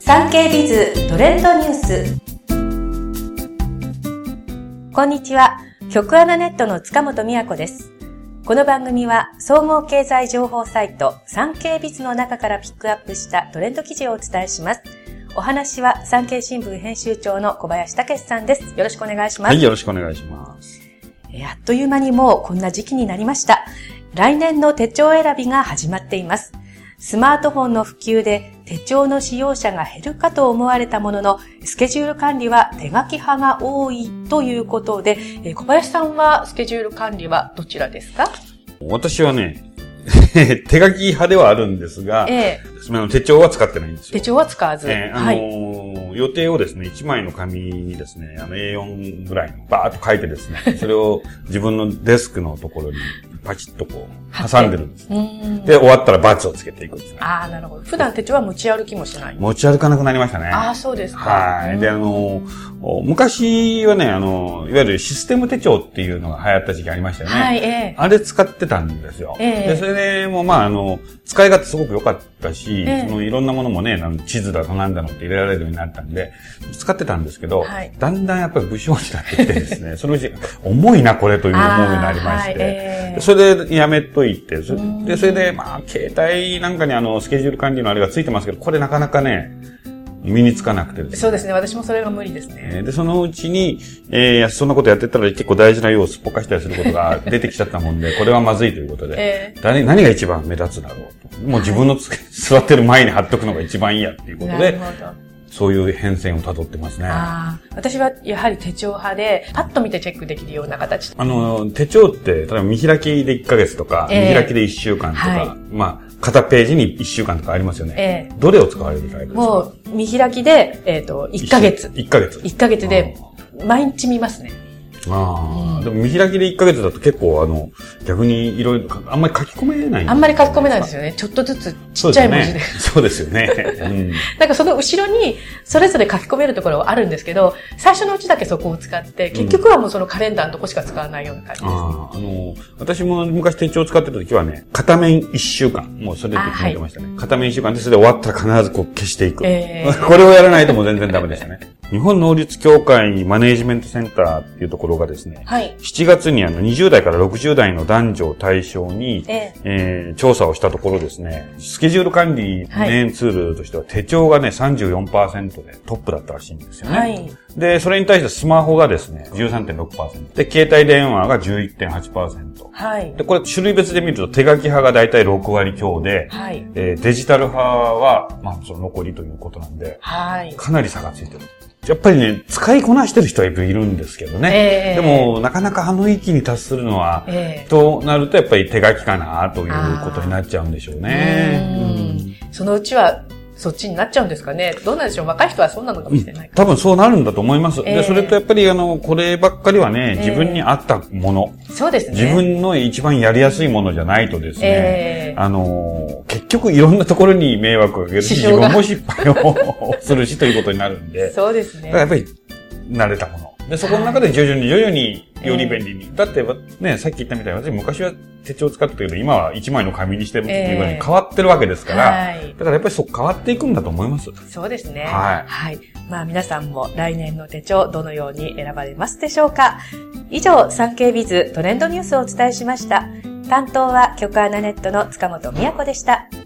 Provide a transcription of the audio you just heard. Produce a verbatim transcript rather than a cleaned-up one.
産経ビズトレンドニュース。こんにちは。局アナネットの塚本美也子です。この番組は総合経済情報サイト産経ビズの中からピックアップしたトレンド記事をお伝えします。お話は産経新聞編集長の小林武史さんです。よろしくお願いします。 はい、よろしくお願いします。 あっという間にもうこんな時期になりました。来年の手帳選びが始まっています。スマートフォンの普及で手帳の使用者が減るかと思われたものの、スケジュール管理は手書き派が多いということで、小林さんはスケジュール管理はどちらですか？ 私はね、手書き派ではあるんですが、ええ、手帳は使ってないんですよ。 手帳は使わず。 えー、あのーはい、予定をですね、いちまいの紙にですね、あの エーよん ぐらいのバーッと書いてですね、それを自分のデスクのところにパチッとこう挟んでるんです。で、終わったらバツをつけていくんですね。 ああ、なるほど。普段手帳は持ち歩きもしない？ 持ち歩かなくなりましたね。 ああ、そうですか。 はい。で、あのー、昔はね、あの、いわゆるシステム手帳っていうのが流行った時期ありましたよね。はい、ええ。あれ使ってたんですよ。ええ。で、それでもまあ、あの、使い勝手すごく良かったし、ええ、そのいろんなものもね、地図だとなんだのって入れられるようになったんで、使ってたんですけど、はい、だんだんやっぱり不詳になってきてですね、そのうち重いなこれという思うようになりまして、はいえー、それでやめといて、それで、それでまあ、携帯なんかにあの、スケジュール管理のあれがついてますけど、これなかなかね、身につかなくてですね。 そうですね。私もそれが無理ですね。 で、そのうちに、えー、そんなことやってたら結構大事な用をすっぽかしたりすることが出てきちゃったもんで、これはまずいということで、えー、誰、何が一番目立つだろうと。もう自分のつ、はい、座ってる前に貼っとくのが一番いいやっていうことで、そういう変遷を辿ってますね。あ私はやはり手帳派で、パッと見てチェックできるような形。 あの、手帳って、例えば見開きでいっかげつとか、えー、見開きでいっしゅうかんとか、はい、まあ、片ページにいっしゅうかんとかありますよね。ええ、どれを使われるタイプですか？ もう、見開きで、えっと、いっかげつ。 いっかげつ。 いっかげつで、毎日見ますね。 ああ、うん、でも見開きでいっかげつだと結構あの、逆にいろいろ、あんまり書き込めないん。 あんまり書き込めないですよね。ちょっとずつちっちゃい文字で。 そうですよね。そうですよね。うん、 なんかその後ろに、それぞれ書き込めるところはあるんですけど、最初のうちだけそこを使って、結局はもうそのカレンダーのとこしか使わないような感じです、ね。ああの、 私も昔手帳を使ってた時はね、片面いっしゅうかん。もうそれで決めてましたね。はい、片面いっしゅうかんで、それで終わったら必ずこう消していく。えー、これをやらないともう全然ダメでしたね。日本能率協会マネージメントセンターっていうところがですね、はい、しちがつにあのにじゅうだいからろくじゅうだいの男女を対象に、ええー、調査をしたところですね、スケジュール管理メインツールとしては手帳がね さんじゅうよんパーセント でトップだったらしいんですよね。はい、で、それに対してスマホがですね じゅうさんてんろくパーセント で、携帯電話が じゅういってんはちパーセント。はい、で、これ種類別で見ると手書き派がだいたいろくわり強で、はい、えー、デジタル派はまあその残りということなんで、はい、かなり差がついてる。やっぱりね、使いこなしてる人はいるんですけどね。えー、でも、なかなかあの域に達するのは、えー、となるとやっぱり手書きかなということになっちゃうんでしょうね。 うん、そのうちは、そっちになっちゃうんですかね。どうなんでしょう。若い人はそうなのかもしれない、うん。 多分そうなるんだと思います。えー、で、それとやっぱりあの、こればっかりはね、自分に合ったもの。 えー、そうですね。 自分の一番やりやすいものじゃないとですね、えー、あの、結局いろんなところに迷惑をかけるし、自分も失敗をするしということになるんで。 そうですね。 だからやっぱり、慣れたもの。で、そこの中で徐々に徐々により便利に。えー、だってね、さっき言ったみたいに私昔は手帳を使ってたけど、今はいちまいの紙にしてるっていうふうに変わってるわけですから、えーはい、だからやっぱりそう変わっていくんだと思います。 そうですね。はい。はい。まあ皆さんも来年の手帳どのように選ばれますでしょうか。以上、産経ビズトレンドニュースをお伝えしました。担当は局アナネットの塚本美也子でした。